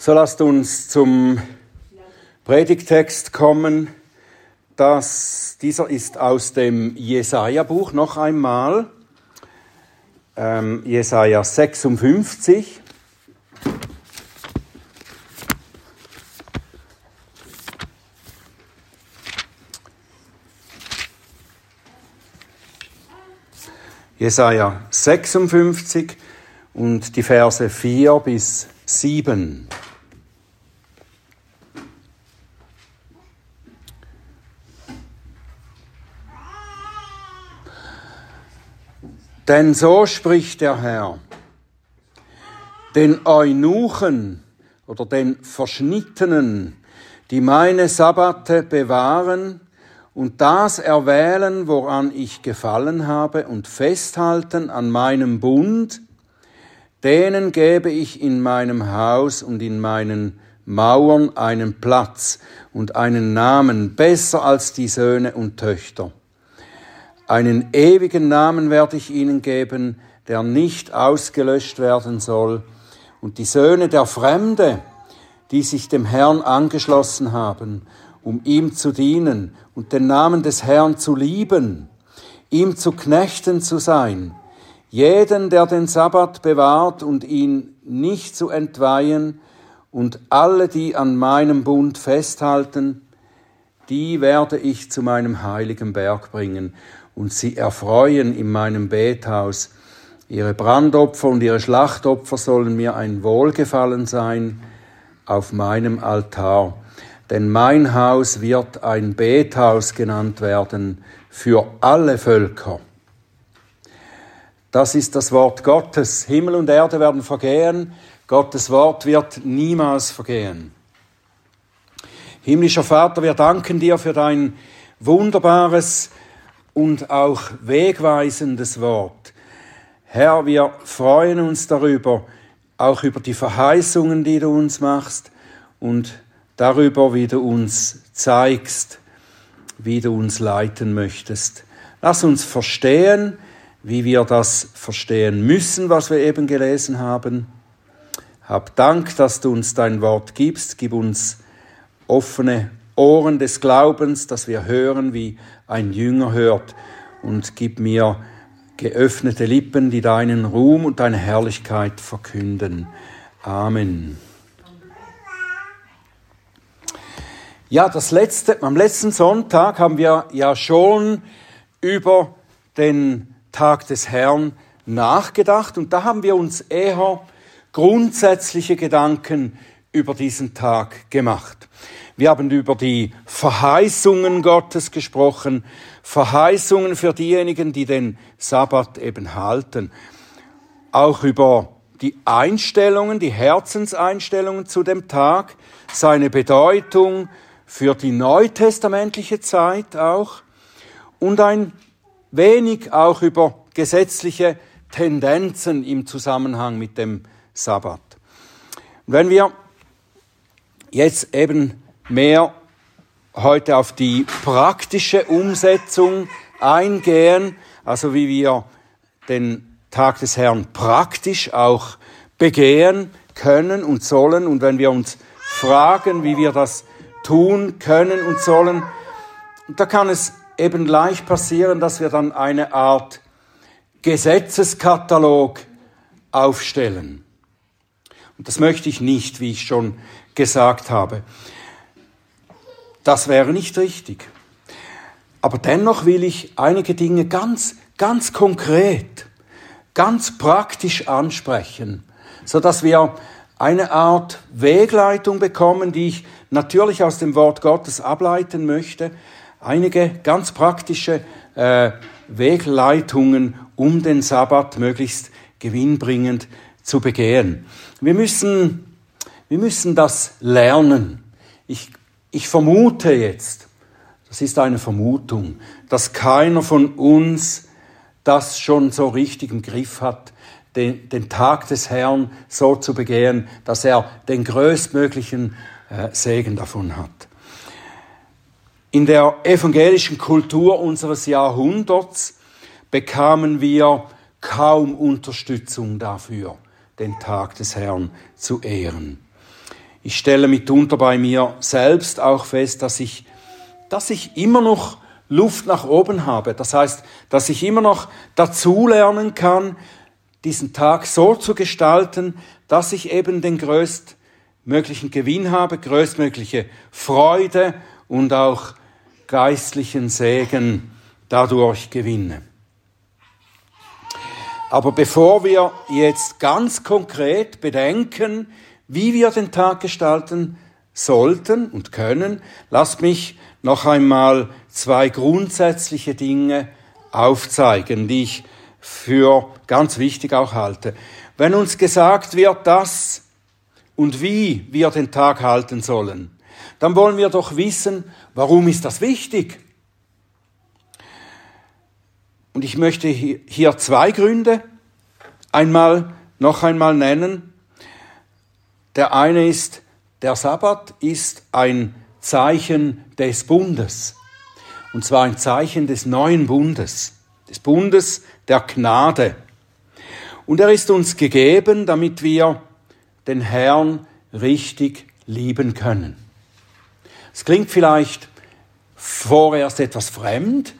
So lasst uns zum Predigttext kommen. Dieser ist aus dem Jesaja-Buch noch einmal. Jesaja 56. Jesaja 56 und die Verse 4 bis 7. Denn so spricht der Herr, den Eunuchen oder den Verschnittenen, die meine Sabbate bewahren und das erwählen, woran ich gefallen habe, und festhalten an meinem Bund, denen gebe ich in meinem Haus und in meinen Mauern einen Platz und einen Namen, besser als die Söhne und Töchter. Einen ewigen Namen werde ich ihnen geben, der nicht ausgelöscht werden soll. Und die Söhne der Fremde, die sich dem Herrn angeschlossen haben, um ihm zu dienen und den Namen des Herrn zu lieben, ihm zu Knechten zu sein, jeden, der den Sabbat bewahrt und ihn nicht zu entweihen, und alle, die an meinem Bund festhalten, die werde ich zu meinem heiligen Berg bringen und sie erfreuen in meinem Bethaus. Ihre Brandopfer und ihre Schlachtopfer sollen mir ein Wohlgefallen sein auf meinem Altar. Denn mein Haus wird ein Bethaus genannt werden für alle Völker. Das ist das Wort Gottes. Himmel und Erde werden vergehen, Gottes Wort wird niemals vergehen. Himmlischer Vater, wir danken dir für dein wunderbares und auch wegweisendes Wort. Herr, wir freuen uns darüber, auch über die Verheißungen, die du uns machst und darüber, wie du uns zeigst, wie du uns leiten möchtest. Lass uns verstehen, wie wir das verstehen müssen, was wir eben gelesen haben. Hab Dank, dass du uns dein Wort gibst. Gib uns offene Ohren des Glaubens, dass wir hören, wie ein Jünger hört. Und gib mir geöffnete Lippen, die deinen Ruhm und deine Herrlichkeit verkünden. Amen. Ja, am letzten Sonntag haben wir ja schon über den Tag des Herrn nachgedacht und da haben wir uns eher grundsätzliche Gedanken über diesen Tag gemacht. Wir haben über die Verheißungen Gottes gesprochen, Verheißungen für diejenigen, die den Sabbat eben halten. Auch über die Einstellungen, die Herzenseinstellungen zu dem Tag, seine Bedeutung für die neutestamentliche Zeit auch und ein wenig auch über gesetzliche Tendenzen im Zusammenhang mit dem Sabbat. Und wenn wir jetzt eben mehr heute auf die praktische Umsetzung eingehen, also wie wir den Tag des Herrn praktisch auch begehen können und sollen, und wenn wir uns fragen, wie wir das tun können und sollen, da kann es eben leicht passieren, dass wir dann eine Art Gesetzeskatalog aufstellen. Und das möchte ich nicht, wie ich schon gesagt habe. Das wäre nicht richtig. Aber dennoch will ich einige Dinge ganz konkret, ganz praktisch ansprechen, sodass wir eine Art Wegleitung bekommen, die ich natürlich aus dem Wort Gottes ableiten möchte. Einige ganz praktische Wegleitungen, um den Sabbat möglichst gewinnbringend zu begehen. Wir müssen das lernen. Ich vermute jetzt, das ist eine Vermutung, dass keiner von uns das schon so richtig im Griff hat, den Tag des Herrn so zu begehen, dass er den größtmöglichen Segen davon hat. In der evangelischen Kultur unseres Jahrhunderts bekamen wir kaum Unterstützung dafür, den Tag des Herrn zu ehren. Ich stelle mitunter bei mir selbst auch fest, dass ich immer noch Luft nach oben habe. Das heißt, dass ich immer noch dazulernen kann, diesen Tag so zu gestalten, dass ich eben den größtmöglichen Gewinn habe, größtmögliche Freude und auch geistlichen Segen dadurch gewinne. Aber bevor wir jetzt ganz konkret bedenken, wie wir den Tag gestalten sollten und können, lasst mich noch einmal 2 grundsätzliche Dinge aufzeigen, die ich für ganz wichtig auch halte. Wenn uns gesagt wird, dass und wie wir den Tag halten sollen, dann wollen wir doch wissen, warum ist das wichtig? Und ich möchte hier 2 Gründe noch einmal nennen. Der eine ist, der Sabbat ist ein Zeichen des Bundes. Und zwar ein Zeichen des neuen Bundes, des Bundes der Gnade. Und er ist uns gegeben, damit wir den Herrn richtig lieben können. Es klingt vielleicht vorerst etwas fremd,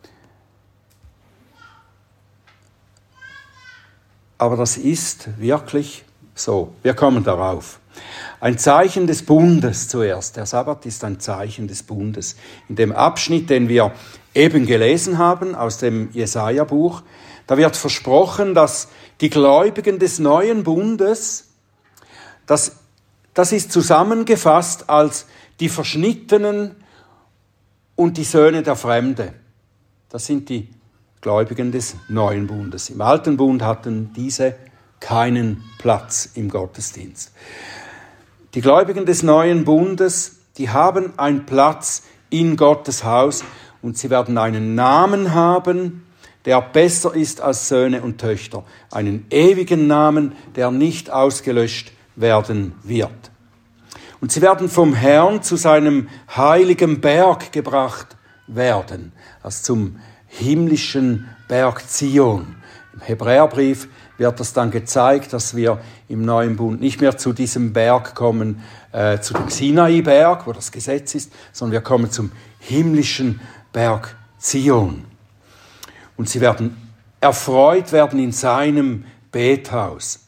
aber das ist wirklich so. Wir kommen darauf. Ein Zeichen des Bundes zuerst. Der Sabbat ist ein Zeichen des Bundes. In dem Abschnitt, den wir eben gelesen haben aus dem Jesaja-Buch, da wird versprochen, dass die Gläubigen des neuen Bundes, das ist zusammengefasst als die Verschnittenen und die Söhne der Fremde. Das sind die Gläubigen des neuen Bundes. Im alten Bund hatten diese keinen Platz im Gottesdienst. Die Gläubigen des neuen Bundes, die haben einen Platz in Gottes Haus und sie werden einen Namen haben, der besser ist als Söhne und Töchter. Einen ewigen Namen, der nicht ausgelöscht werden wird. Und sie werden vom Herrn zu seinem heiligen Berg gebracht werden, also zum himmlischen Berg Zion. Im Hebräerbrief wird das dann gezeigt, dass wir im neuen Bund nicht mehr zu diesem Berg kommen, zu dem Sinai-Berg, wo das Gesetz ist, sondern wir kommen zum himmlischen Berg Zion. Und sie werden erfreut werden in seinem Bethaus.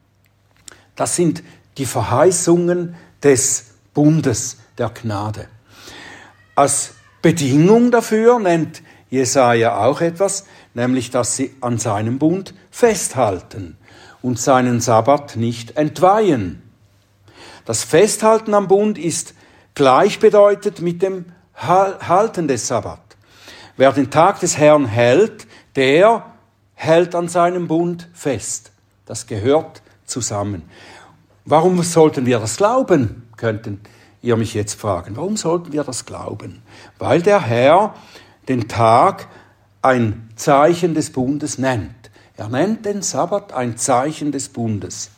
Das sind die Verheißungen des Bundes der Gnade. Als Bedingung dafür nennt Jesaja auch etwas, nämlich, dass sie an seinem Bund festhalten und seinen Sabbat nicht entweihen. Das Festhalten am Bund ist gleichbedeutend mit dem Halten des Sabbat. Wer den Tag des Herrn hält, der hält an seinem Bund fest. Das gehört zusammen. Warum sollten wir das glauben, könnten ihr mich jetzt fragen. Warum sollten wir das glauben? Weil der Herr den Tag ein Zeichen des Bundes nennt. Er nennt den Sabbat ein Zeichen des Bundes.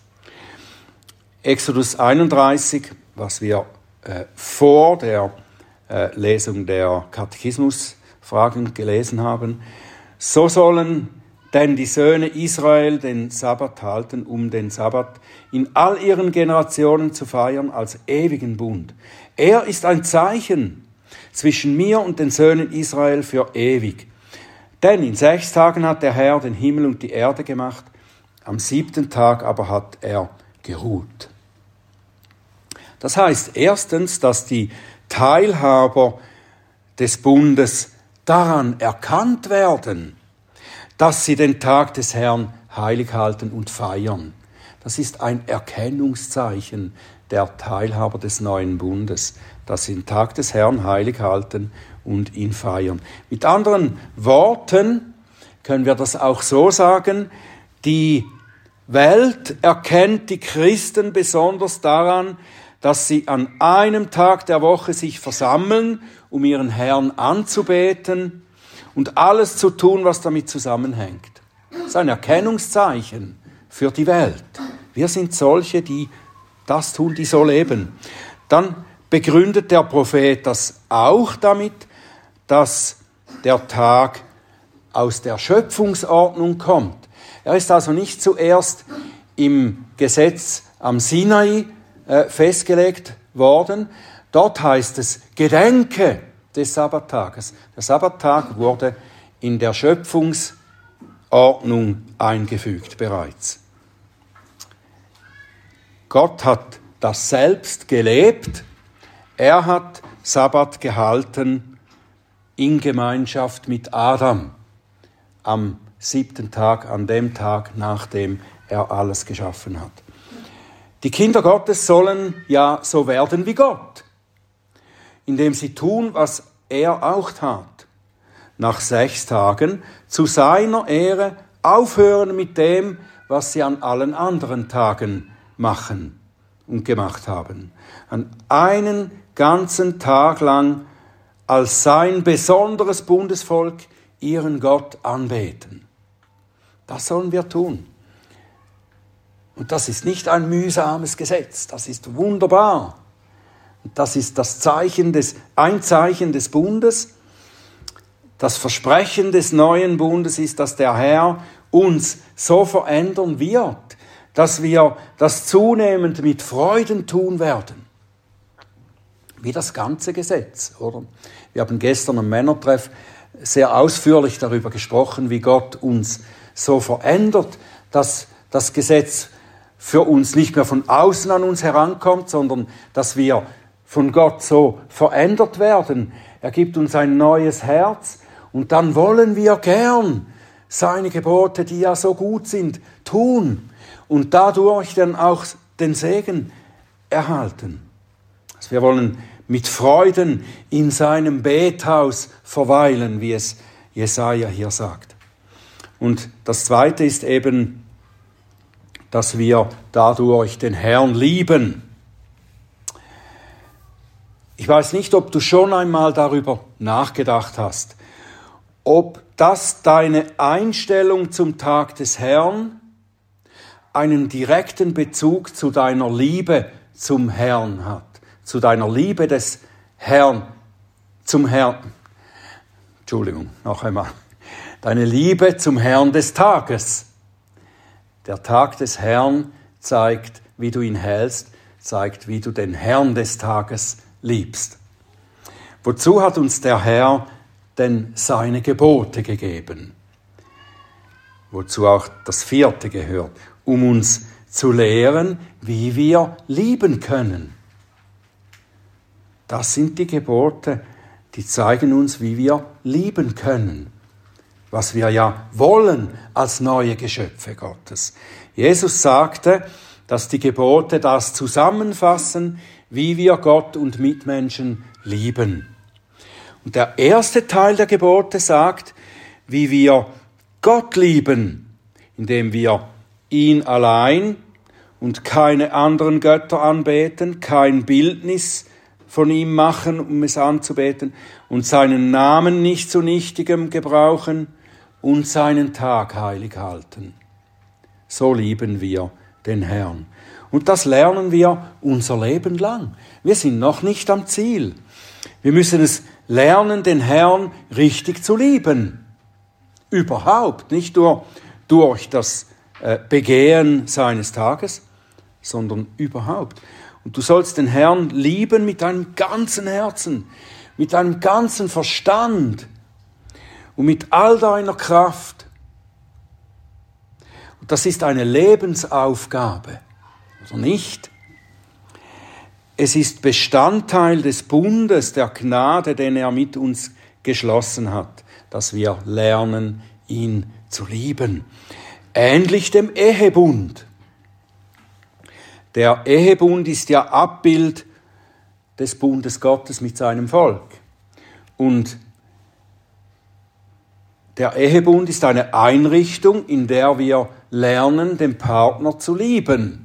Exodus 31, was wir vor der Lesung der Katechismusfragen gelesen haben. So sollen denn die Söhne Israel den Sabbat halten, um den Sabbat in all ihren Generationen zu feiern als ewigen Bund. Er ist ein Zeichen zwischen mir und den Söhnen Israel für ewig. Denn in 6 Tagen hat der Herr den Himmel und die Erde gemacht, am 7. Tag aber hat er geruht. Das heißt erstens, dass die Teilhaber des Bundes daran erkannt werden, dass sie den Tag des Herrn heilig halten und feiern. Das ist ein Erkennungszeichen der Teilhaber des neuen Bundes, dass sie den Tag des Herrn heilig halten und ihn feiern. Mit anderen Worten können wir das auch so sagen, die Welt erkennt die Christen besonders daran, dass sie an einem Tag der Woche sich versammeln, um ihren Herrn anzubeten und alles zu tun, was damit zusammenhängt. Das ist ein Erkennungszeichen für die Welt. Wir sind solche, die das tun, die so leben. Dann begründet der Prophet das auch damit, dass der Tag aus der Schöpfungsordnung kommt. Er ist also nicht zuerst im Gesetz am Sinai festgelegt worden. Dort heißt es, gedenke des Sabbattages. Der Sabbattag wurde in der Schöpfungsordnung eingefügt bereits. Gott hat das selbst gelebt. Er hat Sabbat gehalten in Gemeinschaft mit Adam am 7. Tag, an dem Tag, nachdem er alles geschaffen hat. Die Kinder Gottes sollen ja so werden wie Gott, indem sie tun, was er auch tat. Nach 6 Tagen zu seiner Ehre aufhören mit dem, was sie an allen anderen Tagen machen und gemacht haben. An einen ganzen Tag lang als sein besonderes Bundesvolk ihren Gott anbeten. Das sollen wir tun. Und das ist nicht ein mühsames Gesetz, das ist wunderbar. Und das ist ein Zeichen des Bundes. Das Versprechen des neuen Bundes ist, dass der Herr uns so verändern wird, dass wir das zunehmend mit Freuden tun werden. Wie das ganze Gesetz, oder? Wir haben gestern am Männertreff sehr ausführlich darüber gesprochen, wie Gott uns so verändert, dass das Gesetz für uns nicht mehr von außen an uns herankommt, sondern dass wir von Gott so verändert werden. Er gibt uns ein neues Herz und dann wollen wir gern seine Gebote, die ja so gut sind, tun und dadurch dann auch den Segen erhalten. Also wir wollen mit Freuden in seinem Bethaus verweilen, wie es Jesaja hier sagt. Und das Zweite ist eben, dass wir dadurch den Herrn lieben. Ich weiß nicht, ob du schon einmal darüber nachgedacht hast, ob das deine Einstellung zum Tag des Herrn einen direkten Bezug zu deiner Liebe zum Herrn hat, zu deiner Liebe des Herrn, zum Herrn. Entschuldigung, noch einmal. Deine Liebe zum Herrn des Tages. Der Tag des Herrn zeigt, wie du ihn hältst, zeigt, wie du den Herrn des Tages liebst. Wozu hat uns der Herr denn seine Gebote gegeben? Wozu auch das 4. gehört, um uns zu lehren, wie wir lieben können. Das sind die Gebote, die zeigen uns, wie wir lieben können, was wir ja wollen als neue Geschöpfe Gottes. Jesus sagte, dass die Gebote das zusammenfassen, wie wir Gott und Mitmenschen lieben. Und der erste Teil der Gebote sagt, wie wir Gott lieben, indem wir ihn allein und keine anderen Götter anbeten, kein Bildnis von ihm machen, um es anzubeten, und seinen Namen nicht zu nichtigem gebrauchen und seinen Tag heilig halten. So lieben wir den Herrn. Und das lernen wir unser Leben lang. Wir sind noch nicht am Ziel. Wir müssen es lernen, den Herrn richtig zu lieben. Überhaupt, nicht nur durch das Begehen seines Tages, sondern überhaupt. Und du sollst den Herrn lieben mit deinem ganzen Herzen, mit deinem ganzen Verstand und mit all deiner Kraft. Und das ist eine Lebensaufgabe, oder nicht? Es ist Bestandteil des Bundes, der Gnade, den er mit uns geschlossen hat, dass wir lernen, ihn zu lieben. Ähnlich dem Ehebund. Der Ehebund ist ja Abbild des Bundes Gottes mit seinem Volk. Und der Ehebund ist eine Einrichtung, in der wir lernen, den Partner zu lieben.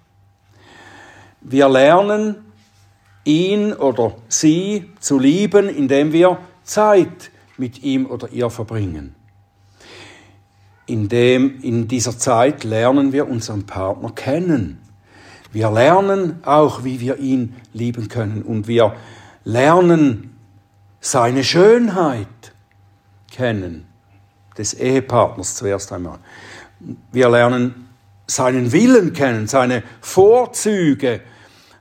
Wir lernen, ihn oder sie zu lieben, indem wir Zeit mit ihm oder ihr verbringen. In dieser Zeit lernen wir unseren Partner kennen. Wir lernen auch, wie wir ihn lieben können. Und wir lernen seine Schönheit kennen, des Ehepartners zuerst einmal. Wir lernen seinen Willen kennen, seine Vorzüge,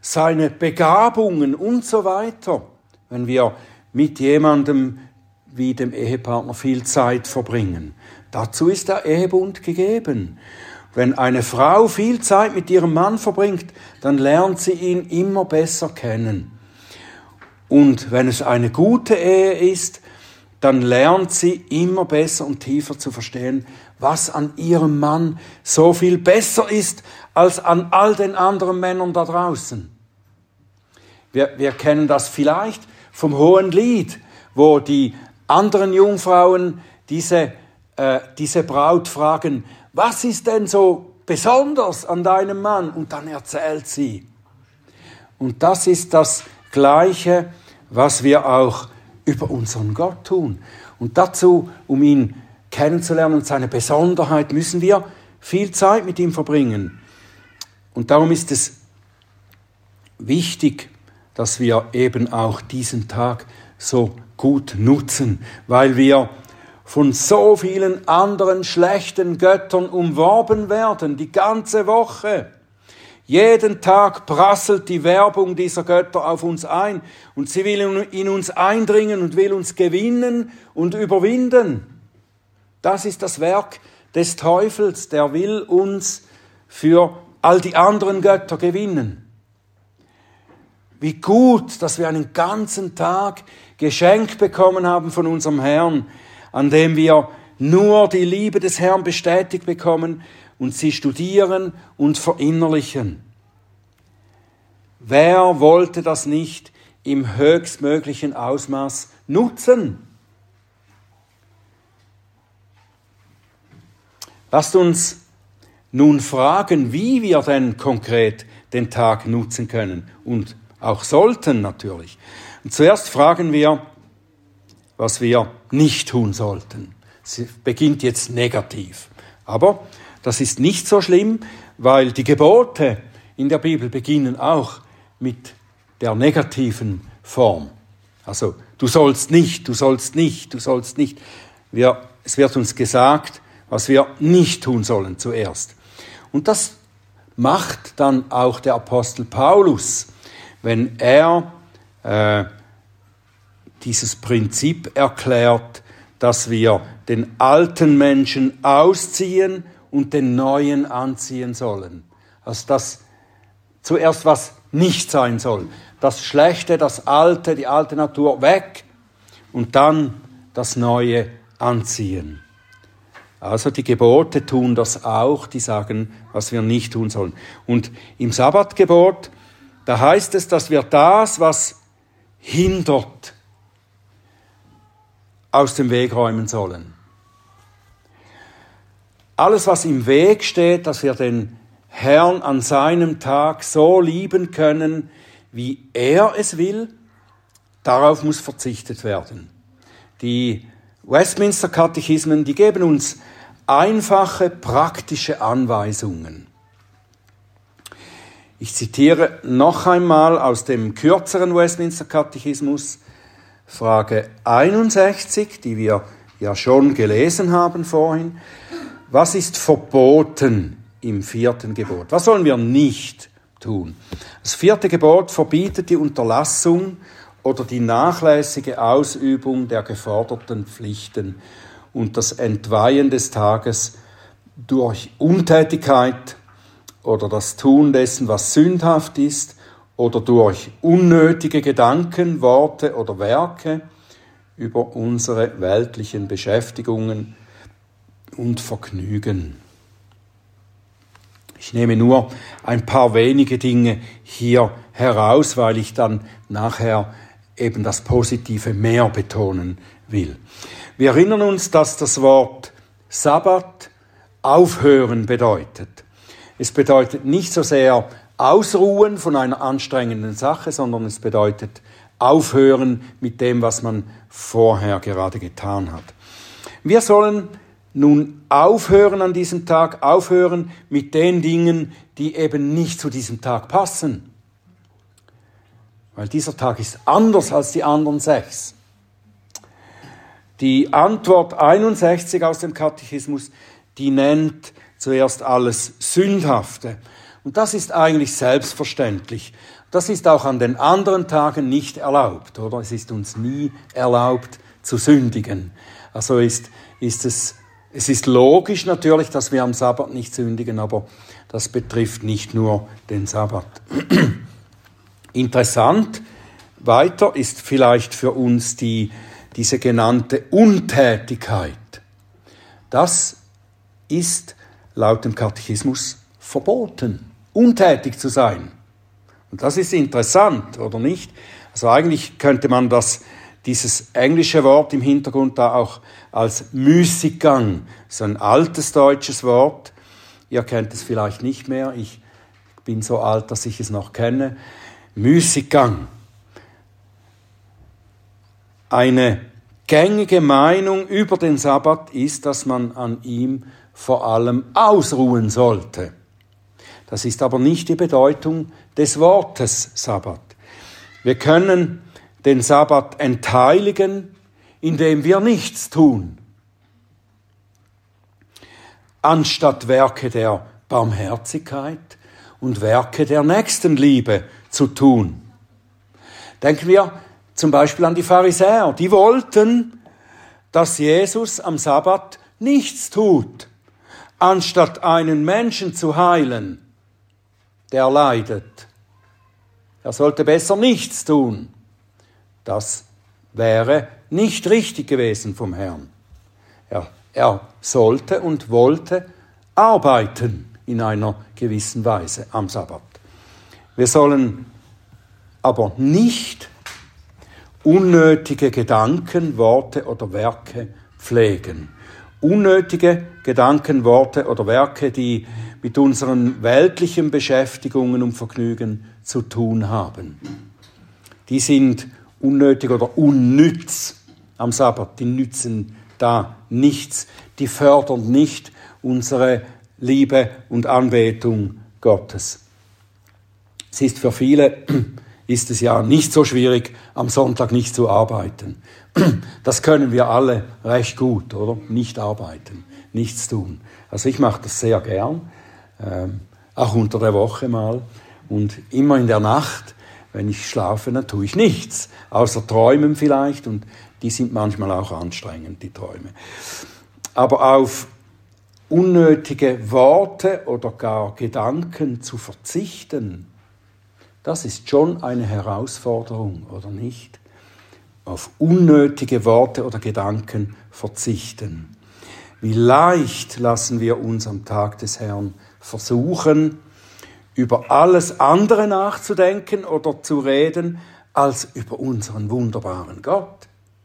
seine Begabungen und so weiter, wenn wir mit jemandem wie dem Ehepartner viel Zeit verbringen. Dazu ist der Ehebund gegeben. Wenn eine Frau viel Zeit mit ihrem Mann verbringt, dann lernt sie ihn immer besser kennen. Und wenn es eine gute Ehe ist, dann lernt sie immer besser und tiefer zu verstehen, was an ihrem Mann so viel besser ist als an all den anderen Männern da draußen. Wir kennen das vielleicht vom Hohenlied, wo die anderen Jungfrauen diese Braut fragen, was ist denn so besonders an deinem Mann? Und dann erzählt sie. Und das ist das Gleiche, was wir auch über unseren Gott tun. Und dazu, um ihn kennenzulernen und seine Besonderheit, müssen wir viel Zeit mit ihm verbringen. Und darum ist es wichtig, dass wir eben auch diesen Tag so gut nutzen, weil wir von so vielen anderen schlechten Göttern umworben werden, die ganze Woche. Jeden Tag prasselt die Werbung dieser Götter auf uns ein und sie will in uns eindringen und will uns gewinnen und überwinden. Das ist das Werk des Teufels, der will uns für all die anderen Götter gewinnen. Wie gut, dass wir einen ganzen Tag geschenkt bekommen haben von unserem Herrn, an dem wir nur die Liebe des Herrn bestätigt bekommen und sie studieren und verinnerlichen. Wer wollte das nicht im höchstmöglichen Ausmaß nutzen? Lasst uns nun fragen, wie wir denn konkret den Tag nutzen können und auch sollten natürlich. Und zuerst fragen wir, was wir nicht tun sollten. Es beginnt jetzt negativ. Aber das ist nicht so schlimm, weil die Gebote in der Bibel beginnen auch mit der negativen Form. Also, du sollst nicht, du sollst nicht, du sollst nicht. Es wird uns gesagt, was wir nicht tun sollen zuerst. Und das macht dann auch der Apostel Paulus, wenn er dieses Prinzip erklärt, dass wir den alten Menschen ausziehen und den neuen anziehen sollen. Also das zuerst, was nicht sein soll. Das Schlechte, das Alte, die alte Natur weg und dann das Neue anziehen. Also die Gebote tun das auch, die sagen, was wir nicht tun sollen. Und im Sabbatgebot, da heißt es, dass wir das, was hindert, aus dem Weg räumen sollen. Alles, was im Weg steht, dass wir den Herrn an seinem Tag so lieben können, wie er es will, darauf muss verzichtet werden. Die Westminster-Katechismen, die geben uns einfache, praktische Anweisungen. Ich zitiere noch einmal aus dem kürzeren Westminster-Katechismus, Frage 61, die wir ja schon gelesen haben vorhin. Was ist verboten im 4. Gebot? Was sollen wir nicht tun? Das 4. Gebot verbietet die Unterlassung oder die nachlässige Ausübung der geforderten Pflichten und das Entweihen des Tages durch Untätigkeit oder das Tun dessen, was sündhaft ist, oder durch unnötige Gedanken, Worte oder Werke über unsere weltlichen Beschäftigungen und Vergnügen. Ich nehme nur ein paar wenige Dinge hier heraus, weil ich dann nachher eben das Positive mehr betonen will. Wir erinnern uns, dass das Wort Sabbat aufhören bedeutet. Es bedeutet nicht so sehr Ausruhen von einer anstrengenden Sache, sondern es bedeutet aufhören mit dem, was man vorher gerade getan hat. Wir sollen nun aufhören an diesem Tag, aufhören mit den Dingen, die eben nicht zu diesem Tag passen. Weil dieser Tag ist anders als die anderen 6. Die Antwort 61 aus dem Katechismus, die nennt zuerst alles Sündhafte. Und das ist eigentlich selbstverständlich. Das ist auch an den anderen Tagen nicht erlaubt, oder? Es ist uns nie erlaubt zu sündigen. Also es ist logisch natürlich, dass wir am Sabbat nicht sündigen, aber das betrifft nicht nur den Sabbat. Interessant weiter ist vielleicht für uns diese genannte Untätigkeit. Das ist laut dem Katechismus verboten, untätig zu sein. Und das ist interessant, oder nicht? Also eigentlich könnte man dieses englische Wort im Hintergrund da auch als Müßiggang, so ein altes deutsches Wort. Ihr kennt es vielleicht nicht mehr, ich bin so alt, dass ich es noch kenne. Müßiggang. Eine gängige Meinung über den Sabbat ist, dass man an ihm vor allem ausruhen sollte. Das ist aber nicht die Bedeutung des Wortes Sabbat. Wir können den Sabbat entheiligen, indem wir nichts tun. Anstatt Werke der Barmherzigkeit und Werke der Nächstenliebe zu tun. Denken wir zum Beispiel an die Pharisäer. Die wollten, dass Jesus am Sabbat nichts tut, anstatt einen Menschen zu heilen, der leidet. Er sollte besser nichts tun. Das wäre nicht richtig gewesen vom Herrn. Er sollte und wollte arbeiten in einer gewissen Weise am Sabbat. Wir sollen aber nicht unnötige Gedanken, Worte oder Werke pflegen. Unnötige Gedanken, Worte oder Werke, die mit unseren weltlichen Beschäftigungen und Vergnügen zu tun haben. Die sind unnötig oder unnütz am Sabbat. Die nützen da nichts. Die fördern nicht unsere Liebe und Anbetung Gottes. Es ist für viele ist es ja nicht so schwierig, am Sonntag nicht zu arbeiten. Das können wir alle recht gut, oder? Nicht arbeiten, nichts tun. Also ich mache das sehr gern, auch unter der Woche mal. Und immer in der Nacht, wenn ich schlafe, dann tue ich nichts, außer träumen vielleicht. Und die sind manchmal auch anstrengend, die Träume. Aber auf unnötige Worte oder gar Gedanken zu verzichten, das ist schon eine Herausforderung, oder nicht? Auf unnötige Worte oder Gedanken verzichten. Wie leicht lassen wir uns am Tag des Herrn versuchen, über alles andere nachzudenken oder zu reden, als über unseren wunderbaren Gott.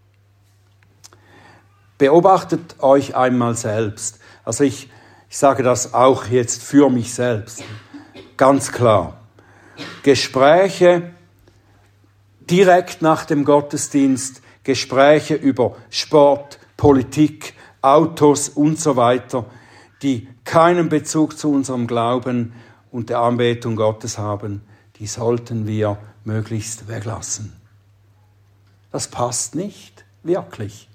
Beobachtet euch einmal selbst. Also ich sage das auch jetzt für mich selbst. Ganz klar. Gespräche direkt nach dem Gottesdienst, Gespräche über Sport, Politik, Autos und so weiter, die keinen Bezug zu unserem Glauben und der Anbetung Gottes haben, die sollten wir möglichst weglassen. Das passt nicht, wirklich.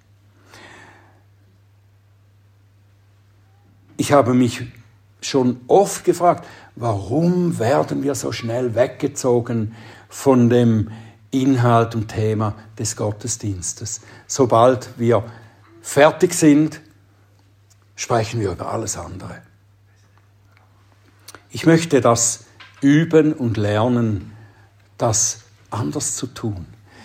Ich habe mich schon oft gefragt, warum werden wir so schnell weggezogen von dem Inhalt und Thema des Gottesdienstes? Sobald wir fertig sind, sprechen wir über alles andere. Ich möchte das üben und lernen, das anders zu tun.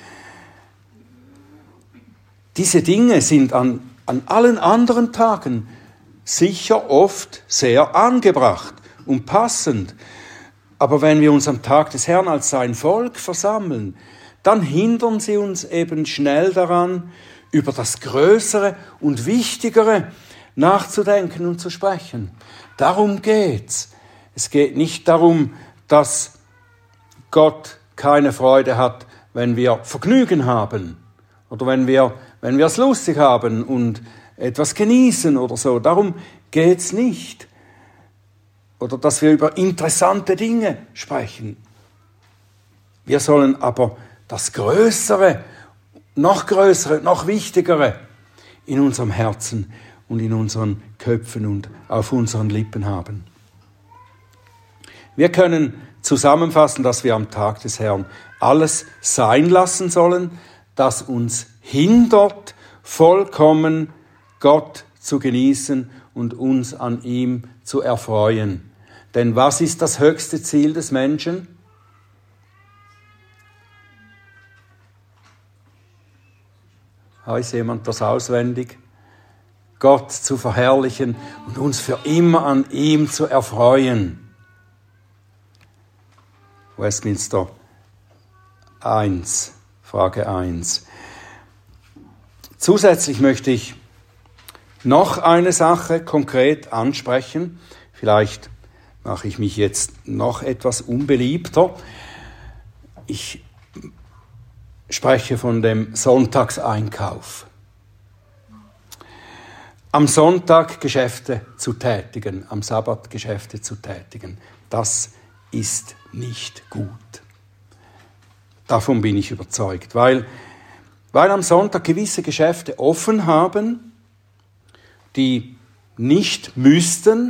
Diese Dinge sind an allen anderen Tagen sicher oft sehr angebracht und passend. Aber wenn wir uns am Tag des Herrn als sein Volk versammeln, dann hindern sie uns eben schnell daran, über das Größere und Wichtigere nachzudenken und zu sprechen. Darum geht's. Es geht nicht darum, dass Gott keine Freude hat, wenn wir Vergnügen haben oder wenn wir es lustig haben und etwas genießen oder so. Darum geht's nicht. Oder dass wir über interessante Dinge sprechen. Wir sollen aber das Größere, noch Wichtigere in unserem Herzen und in unseren Köpfen und auf unseren Lippen haben. Wir können zusammenfassen, dass wir am Tag des Herrn alles sein lassen sollen, das uns hindert, vollkommen Gott zu genießen und uns an ihm zu erfreuen. Denn was ist das höchste Ziel des Menschen? Weiß jemand das auswendig? Gott zu verherrlichen und uns für immer an ihm zu erfreuen. Westminster 1, Frage 1. Zusätzlich möchte ich noch eine Sache konkret ansprechen. Vielleicht mache ich mich jetzt noch etwas unbeliebter. Ich spreche von dem Sonntagseinkauf. Am Sonntag Geschäfte zu tätigen, am Sabbat Geschäfte zu tätigen, das ist nicht gut. Davon bin ich überzeugt, weil am Sonntag gewisse Geschäfte offen haben, die nicht müssten,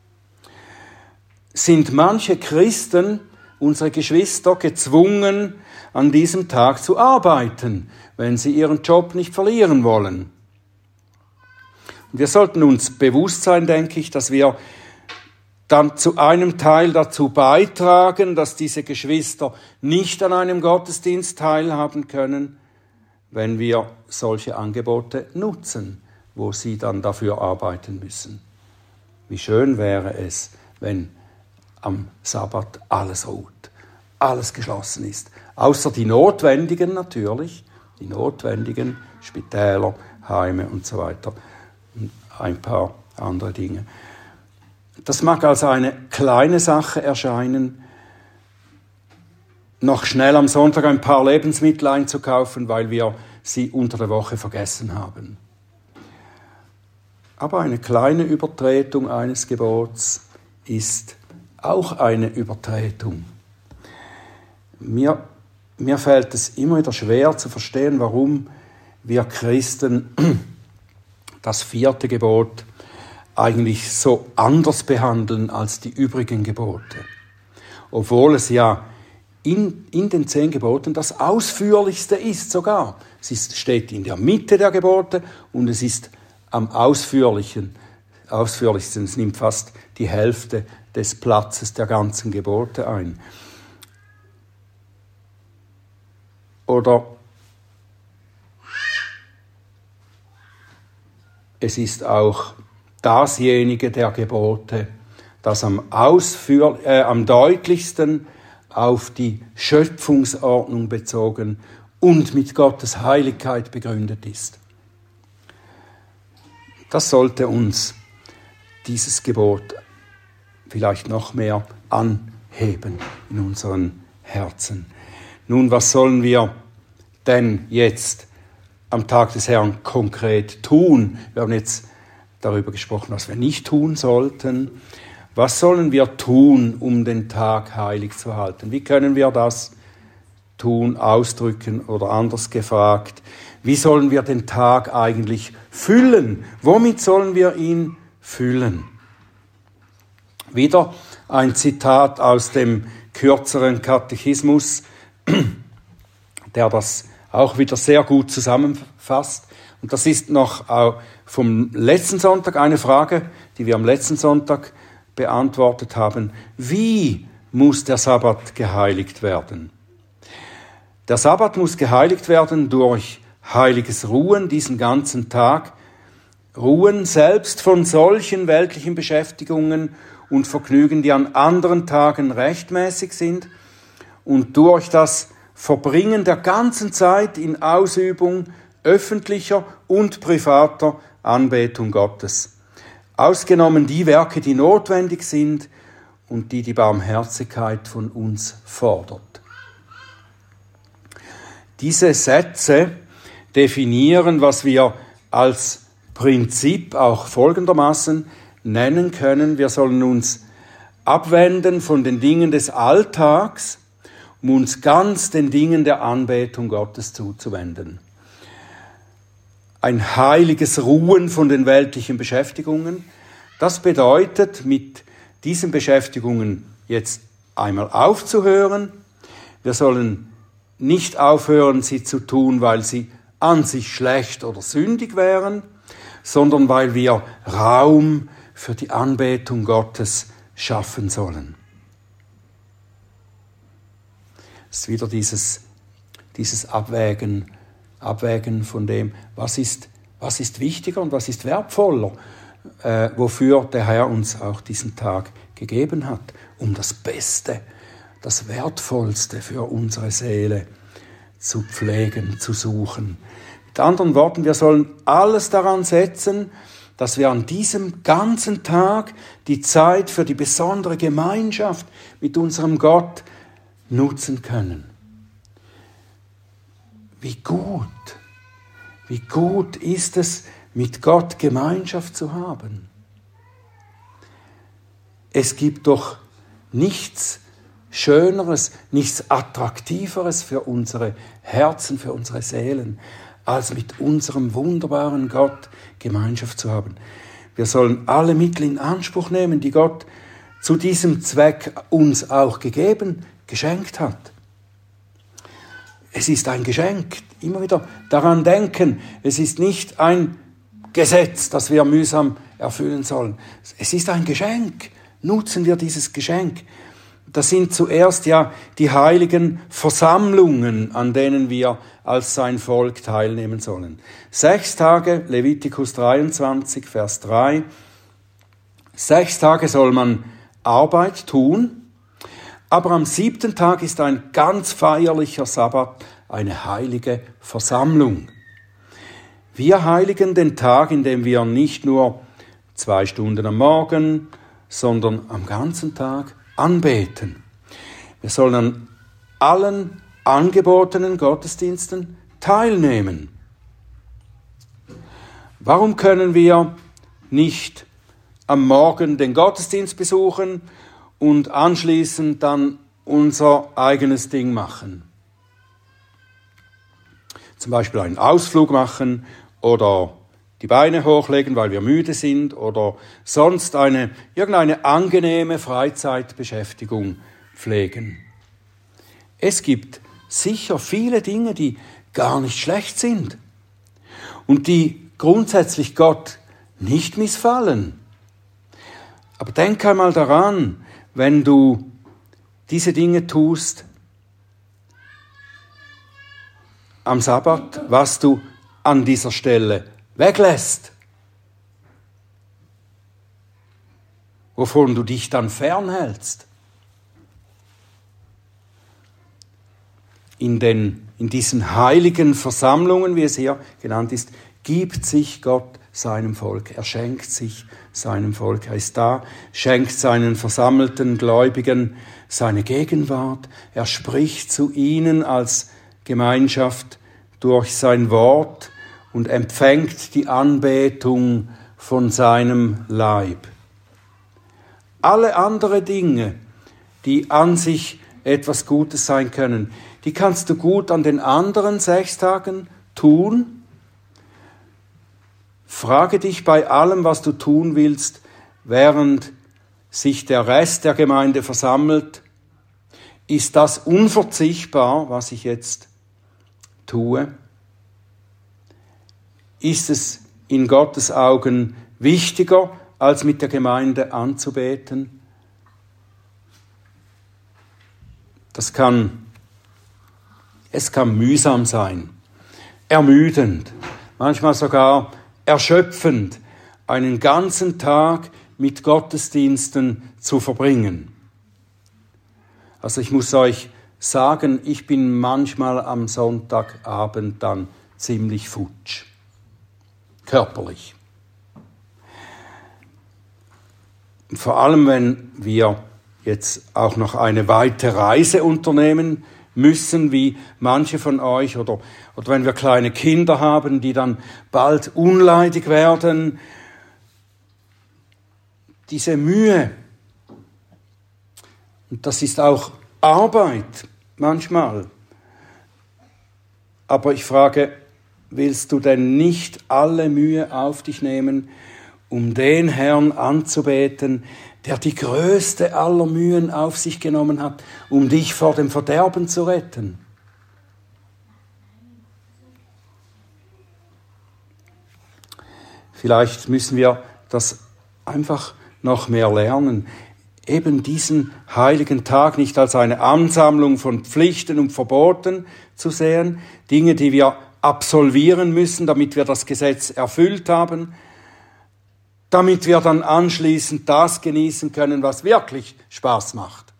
sind manche Christen, unsere Geschwister, gezwungen, an diesem Tag zu arbeiten, wenn sie ihren Job nicht verlieren wollen. Und wir sollten uns bewusst sein, denke ich, dass wir dann zu einem Teil dazu beitragen, dass diese Geschwister nicht an einem Gottesdienst teilhaben können, wenn wir solche Angebote nutzen, wo sie dann dafür arbeiten müssen. Wie schön wäre es, wenn am Sabbat alles ruht, alles geschlossen ist, außer die notwendigen natürlich, die notwendigen Spitäler, Heime und so weiter. Ein paar andere Dinge. Das mag also eine kleine Sache erscheinen, noch schnell am Sonntag ein paar Lebensmittel einzukaufen, weil wir sie unter der Woche vergessen haben. Aber eine kleine Übertretung eines Gebots ist auch eine Übertretung. Mir fällt es immer wieder schwer zu verstehen, warum wir Christen das 4. Gebot eigentlich so anders behandeln als die übrigen Gebote. Obwohl es ja in den 10 Geboten das ausführlichste ist sogar. Es steht in der Mitte der Gebote und es ist am ausführlichsten. Es nimmt fast die Hälfte des Platzes der ganzen Gebote ein. Oder es ist auch dasjenige der Gebote, das am deutlichsten auf die Schöpfungsordnung bezogen und mit Gottes Heiligkeit begründet ist. Das sollte uns dieses Gebot vielleicht noch mehr anheben in unseren Herzen. Nun, was sollen wir denn jetzt am Tag des Herrn konkret tun? Wir haben jetzt darüber gesprochen, was wir nicht tun sollten. Was sollen wir tun, um den Tag heilig zu halten? Wie können wir das tun, ausdrücken oder anders gefragt? Wie sollen wir den Tag eigentlich füllen? Womit sollen wir ihn füllen? Wieder ein Zitat aus dem kürzeren Katechismus, der das auch wieder sehr gut zusammenfasst. Und das ist noch vom letzten Sonntag eine Frage, die wir am letzten Sonntag beantwortet haben. Wie muss der Sabbat geheiligt werden? Der Sabbat muss geheiligt werden durch heiliges Ruhen, diesen ganzen Tag. Ruhen selbst von solchen weltlichen Beschäftigungen und Vergnügen, die an anderen Tagen rechtmäßig sind, und durch das Verbringen der ganzen Zeit in Ausübung öffentlicher und privater Anbetung Gottes. Ausgenommen die Werke, die notwendig sind und die Barmherzigkeit von uns fordert. Diese Sätze definieren, was wir als Prinzip auch folgendermaßen nennen können. Wir sollen uns abwenden von den Dingen des Alltags, um uns ganz den Dingen der Anbetung Gottes zuzuwenden. Ein heiliges Ruhen von den weltlichen Beschäftigungen, das bedeutet, mit diesen Beschäftigungen jetzt einmal aufzuhören. Wir sollen nicht aufhören, sie zu tun, weil sie an sich schlecht oder sündig wären, sondern weil wir Raum für die Anbetung Gottes schaffen sollen. Es ist wieder dieses Abwägen von dem, was ist wichtiger und was ist wertvoller, wofür der Herr uns auch diesen Tag gegeben hat, um das Beste, das Wertvollste für unsere Seele zu pflegen, zu suchen. Mit anderen Worten, wir sollen alles daran setzen, dass wir an diesem ganzen Tag die Zeit für die besondere Gemeinschaft mit unserem Gott nutzen können. Wie gut ist es, mit Gott Gemeinschaft zu haben. Es gibt doch nichts Schöneres, nichts Attraktiveres für unsere Herzen, für unsere Seelen, als mit unserem wunderbaren Gott Gemeinschaft zu haben. Wir sollen alle Mittel in Anspruch nehmen, die Gott zu diesem Zweck uns auch geschenkt hat. Es ist ein Geschenk. Immer wieder daran denken, es ist nicht ein Gesetz, das wir mühsam erfüllen sollen. Es ist ein Geschenk. Nutzen wir dieses Geschenk. Das sind zuerst ja die heiligen Versammlungen, an denen wir als sein Volk teilnehmen sollen. 6 Tage, Levitikus 23, Vers 3. 6 Tage soll man Arbeit tun, aber am 7. Tag ist ein ganz feierlicher Sabbat, eine heilige Versammlung. Wir heiligen den Tag, in dem wir nicht nur 2 Stunden am Morgen, sondern am ganzen Tag anbeten. Wir sollen an allen angebotenen Gottesdiensten teilnehmen. Warum können wir nicht am Morgen den Gottesdienst besuchen und anschließend dann unser eigenes Ding machen? Zum Beispiel einen Ausflug machen oder die Beine hochlegen, weil wir müde sind oder sonst irgendeine angenehme Freizeitbeschäftigung pflegen. Es gibt sicher viele Dinge, die gar nicht schlecht sind und die grundsätzlich Gott nicht missfallen. Aber denk einmal daran, wenn du diese Dinge tust am Sabbat, was du an dieser Stelle weglässt, wovon du dich dann fernhältst. In diesen heiligen Versammlungen, wie es hier genannt ist, gibt sich Gott seinem Volk. Er schenkt sich seinem Volk. Er ist da, schenkt seinen versammelten Gläubigen seine Gegenwart. Er spricht zu ihnen als Gemeinschaft durch sein Wort und empfängt die Anbetung von seinem Leib. Alle anderen Dinge, die an sich etwas Gutes sein können, die kannst du gut an den anderen 6 Tagen tun. Frage dich bei allem, was du tun willst, während sich der Rest der Gemeinde versammelt, ist das unverzichtbar, was ich jetzt tue? Ist es in Gottes Augen wichtiger, als mit der Gemeinde anzubeten? Es kann mühsam sein, ermüdend, manchmal sogar erschöpfend, einen ganzen Tag mit Gottesdiensten zu verbringen. Also ich muss euch sagen, ich bin manchmal am Sonntagabend dann ziemlich futsch, körperlich. Und vor allem, wenn wir jetzt auch noch eine weite Reise unternehmen müssen, wie manche von euch, oder wenn wir kleine Kinder haben, die dann bald unleidig werden. Diese Mühe, und das ist auch Arbeit manchmal. Aber ich frage, willst du denn nicht alle Mühe auf dich nehmen, um den Herrn anzubeten, der die größte aller Mühen auf sich genommen hat, um dich vor dem Verderben zu retten. Vielleicht müssen wir das einfach noch mehr lernen, eben diesen heiligen Tag nicht als eine Ansammlung von Pflichten und Verboten zu sehen, Dinge, die wir absolvieren müssen, damit wir das Gesetz erfüllt haben, damit wir dann anschließend das genießen können, was wirklich Spaß macht.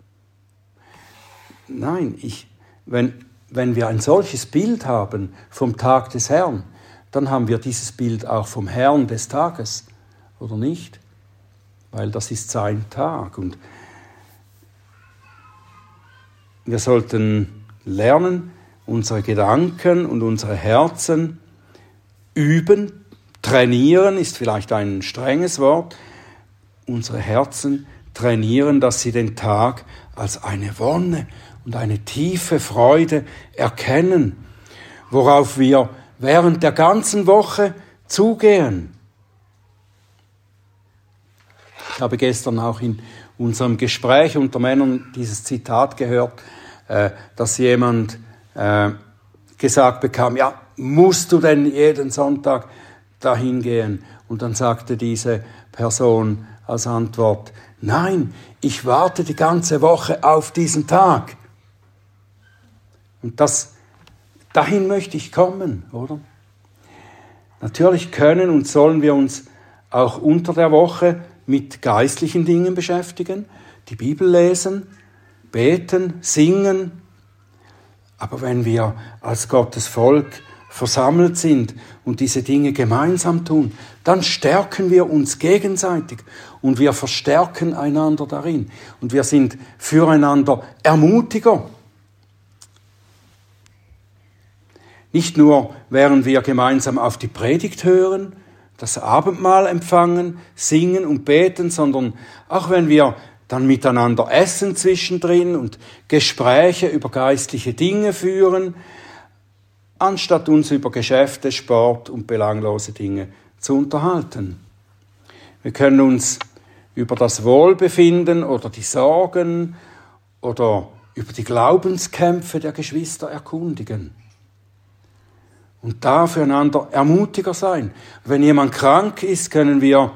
Nein, wenn wir ein solches Bild haben vom Tag des Herrn, dann haben wir dieses Bild auch vom Herrn des Tages, oder nicht? Weil das ist sein Tag. Und wir sollten lernen, unsere Gedanken und unsere Herzen üben. Trainieren ist vielleicht ein strenges Wort. Unsere Herzen trainieren, dass sie den Tag als eine Wonne und eine tiefe Freude erkennen, worauf wir während der ganzen Woche zugehen. Ich habe gestern auch in unserem Gespräch unter Männern dieses Zitat gehört, dass jemand gesagt bekam, ja, musst du denn jeden Sonntag dahin gehen? Und dann sagte diese Person als Antwort, nein, ich warte die ganze Woche auf diesen Tag. Und dahin möchte ich kommen, oder? Natürlich können und sollen wir uns auch unter der Woche mit geistlichen Dingen beschäftigen, die Bibel lesen, beten, singen. Aber wenn wir als Gottes Volk versammelt sind und diese Dinge gemeinsam tun, dann stärken wir uns gegenseitig und wir verstärken einander darin. Und wir sind füreinander Ermutiger. Nicht nur, während wir gemeinsam auf die Predigt hören, das Abendmahl empfangen, singen und beten, sondern auch wenn wir dann miteinander essen zwischendrin und Gespräche über geistliche Dinge führen, anstatt uns über Geschäfte, Sport und belanglose Dinge zu unterhalten. Wir können uns über das Wohlbefinden oder die Sorgen oder über die Glaubenskämpfe der Geschwister erkundigen. Und da füreinander Ermutiger sein. Wenn jemand krank ist, können wir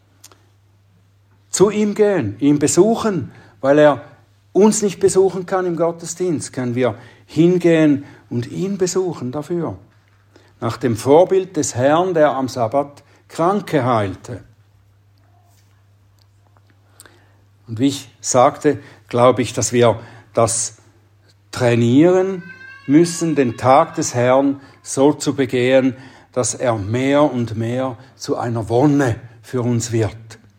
zu ihm gehen, ihn besuchen, weil er uns nicht besuchen kann im Gottesdienst, können wir hingehen und ihn besuchen dafür. Nach dem Vorbild des Herrn, der am Sabbat Kranke heilte. Und wie ich sagte, glaube ich, dass wir das trainieren müssen, den Tag des Herrn so zu begehen, dass er mehr und mehr zu einer Wonne für uns wird.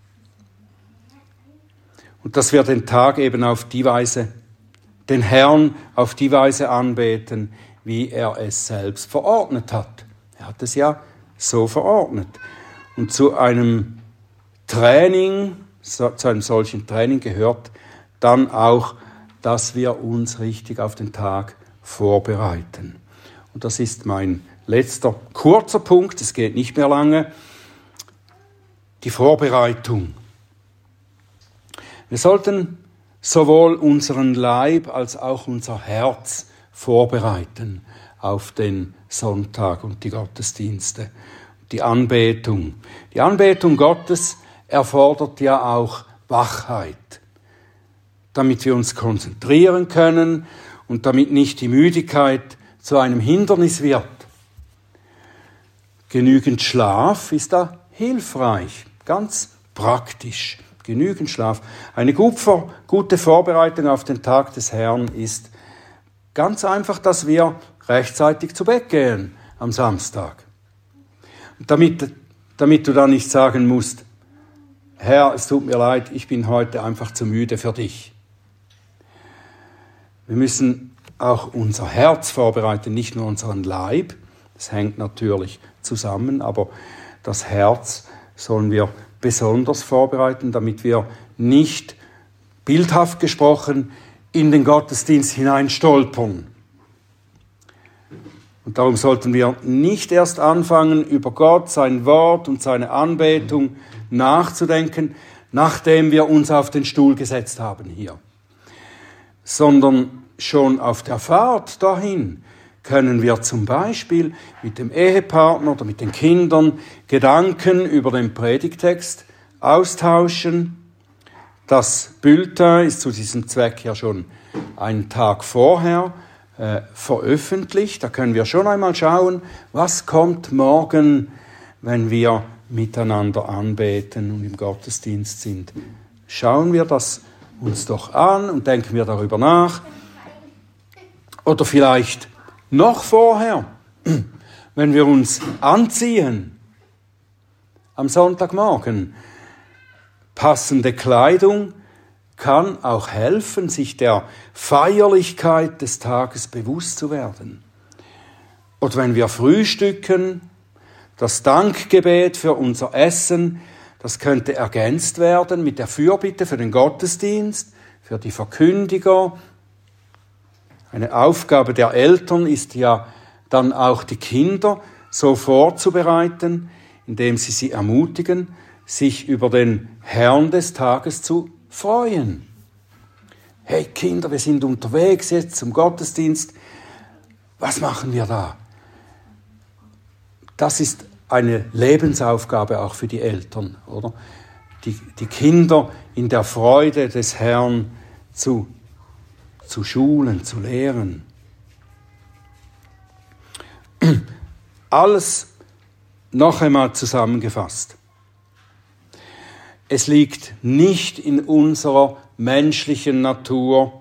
Und dass wir den Tag eben auf die Weise, den Herrn auf die Weise anbeten, wie er es selbst verordnet hat. Er hat es ja so verordnet. Und zu einem Training, zu einem solchen Training gehört dann auch, dass wir uns richtig auf den Tag vorbereiten. Und das ist mein letzter kurzer Punkt, es geht nicht mehr lange, die Vorbereitung. Wir sollten sowohl unseren Leib als auch unser Herz vorbereiten auf den Sonntag und die Gottesdienste, die Anbetung. Die Anbetung Gottes erfordert ja auch Wachheit, damit wir uns konzentrieren können und damit nicht die Müdigkeit zu einem Hindernis wird. Genügend Schlaf ist da hilfreich, ganz praktisch. Genügend Schlaf. Eine gute Vorbereitung auf den Tag des Herrn ist ganz einfach, dass wir rechtzeitig zu Bett gehen am Samstag. Und damit du dann nicht sagen musst, Herr, es tut mir leid, ich bin heute einfach zu müde für dich. Wir müssen auch unser Herz vorbereiten, nicht nur unseren Leib. Das hängt natürlich zusammen, aber das Herz sollen wir besonders vorbereiten, damit wir nicht, bildhaft gesprochen, in den Gottesdienst hinein stolpern. Und darum sollten wir nicht erst anfangen, über Gott, sein Wort und seine Anbetung nachzudenken, nachdem wir uns auf den Stuhl gesetzt haben hier, sondern schon auf der Fahrt dahin können wir zum Beispiel mit dem Ehepartner oder mit den Kindern Gedanken über den Predigtext austauschen. Das Bulletin ist zu diesem Zweck ja schon einen Tag vorher veröffentlicht. Da können wir schon einmal schauen, was kommt morgen, wenn wir miteinander anbeten und im Gottesdienst sind. Schauen wir das uns doch an und denken wir darüber nach. Oder vielleicht noch vorher, wenn wir uns anziehen, am Sonntagmorgen. Passende Kleidung kann auch helfen, sich der Feierlichkeit des Tages bewusst zu werden. Oder wenn wir frühstücken, das Dankgebet für unser Essen, das könnte ergänzt werden mit der Fürbitte für den Gottesdienst, für die Verkündiger. Eine Aufgabe der Eltern ist ja dann auch die Kinder so vorzubereiten, indem sie ermutigen, sich über den Herrn des Tages zu freuen. Hey Kinder, wir sind unterwegs jetzt zum Gottesdienst. Was machen wir da? Das ist eine Lebensaufgabe auch für die Eltern, oder? Die Kinder in der Freude des Herrn zu schulen, zu lehren. Alles noch einmal zusammengefasst. Es liegt nicht in unserer menschlichen Natur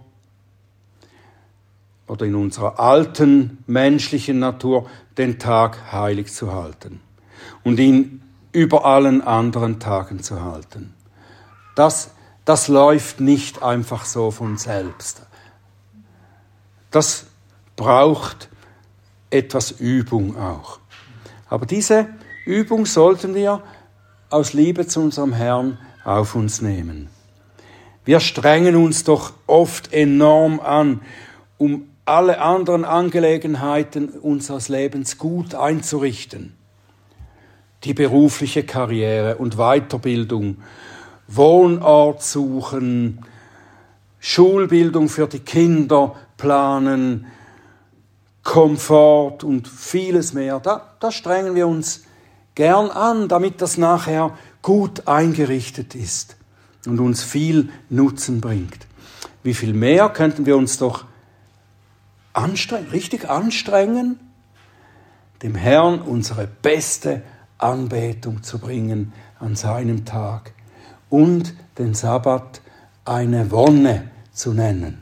oder in unserer alten menschlichen Natur, den Tag heilig zu halten und ihn über allen anderen Tagen zu halten. Das läuft nicht einfach so von selbst. Das braucht etwas Übung auch. Aber diese Übung sollten wir aus Liebe zu unserem Herrn auf uns nehmen. Wir strengen uns doch oft enorm an, um alle anderen Angelegenheiten unseres Lebens gut einzurichten. Die berufliche Karriere und Weiterbildung, Wohnort suchen, Schulbildung für die Kinder planen, Komfort und vieles mehr. Da strengen wir uns gern an, damit das nachher gut eingerichtet ist und uns viel Nutzen bringt. Wie viel mehr könnten wir uns doch richtig anstrengen, dem Herrn unsere beste Anbetung zu bringen an seinem Tag und den Sabbat eine Wonne zu nennen.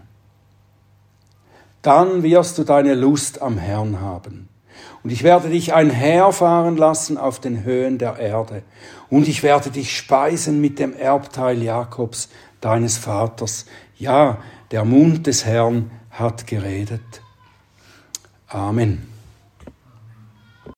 Dann wirst du deine Lust am Herrn haben. Und ich werde dich einherfahren lassen auf den Höhen der Erde. Und ich werde dich speisen mit dem Erbteil Jakobs, deines Vaters. Ja, der Mund des Herrn hat geredet. Amen.